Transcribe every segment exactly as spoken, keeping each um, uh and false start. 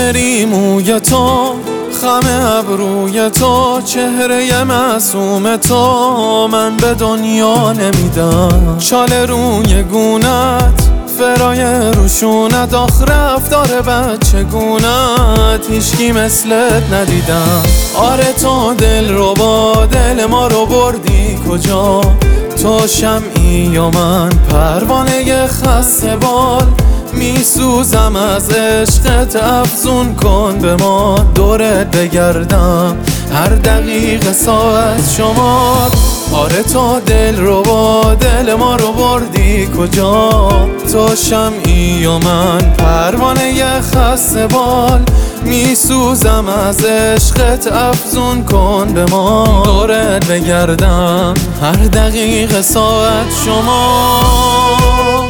بری موی تو، خم ابروی تو، چهره معصوم تو من به دنیا نمیدم. چال روی گونت، فرای روشونت، آخ رفتار بچه گونت هیچکی مثلت ندیدم. آره تو دل رو با دل ما رو بردی کجا، تو شمعی و من پروانه خسته بال. میسوزم از عشقت، افزون کن به ما دورت بگردم هر دقیقه ساعت شمار. آره تو دل رو با دل ما رو بردی کجا، تو شمعی و من پروانه خسته بال. میسوزم از عشقت، افزون کن به ما دورت بگردم هر دقیقه ساعت شمار.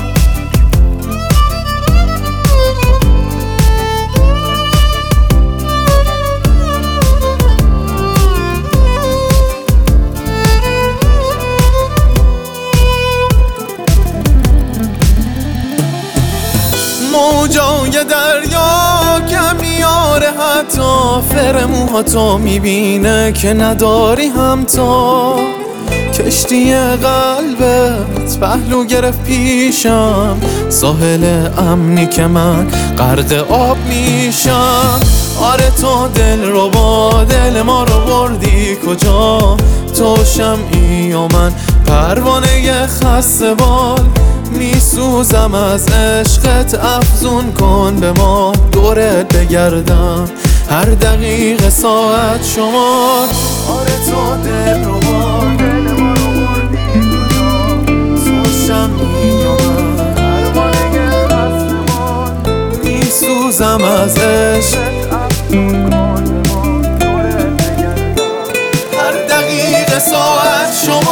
موجای دریا کم میاره، حتی فرموهاتو میبینه که نداری هم تو. کشتی قلبت پهلو گرفت پیشم، ساحل امنی که من غرق آب میشم. آره تو دل رو با دل ما رو بردی کجا، تو شمعی و من پروانه خسته بال. میسوزم از عشقت، افزون کن به ما دورت بگردم هر دقیقه ساعت شمار. آره تو دل رو با دل ما رو بردی کجا، تو شمعی و من پروانه خسته بال. میسوزم از عشقت، افزون کن به ما دورت بگردم هر دقیقه ساعت شمار.